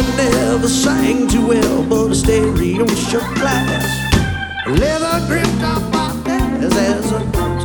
never sang too well, but a stereo shut glass. Leather gripped our bodies as a